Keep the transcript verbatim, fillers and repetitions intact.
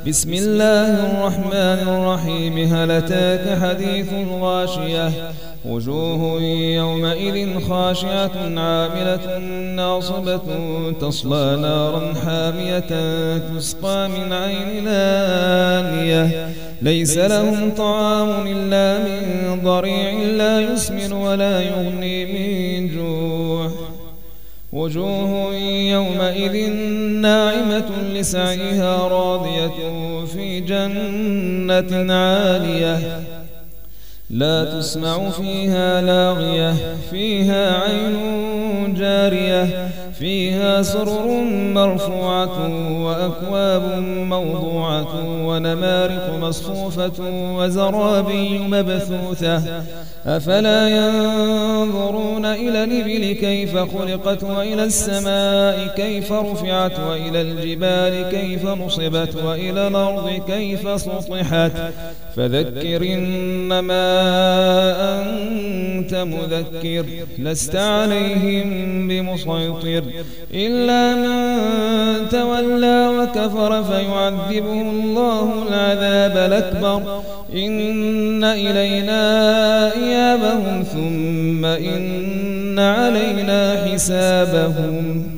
بسم الله الرحمن الرحيم. هل أتاك حديث الغاشية وجوه يومئذ خاشعة عاملة ناصبة تصلى نارا حامية تسقى من عين آنية ليس لهم طعام إلا من ضريع لا يسمن ولا يغني من جوع. وجوه يومئذ ناعمة لسعيها راضية في جنة عالية لا تسمع فيها لاغية فيها عين جارية فيها سرر مرفوعة وأكواب موضوعة ونمارق مصفوفة وزرابي مبثوثة أفلا ينظرون إلى الإبل كيف خلقت وإلى السماء كيف رفعت وإلى الجبال كيف نصبت وإلى الأرض كيف سطحت فذكر إنما أنت مذكر لست عليهم بمسيطر إلا من تولى وكفر فيعذبه الله العذاب الأكبر إن إلينا إيابهم ثم إن علينا حسابهم.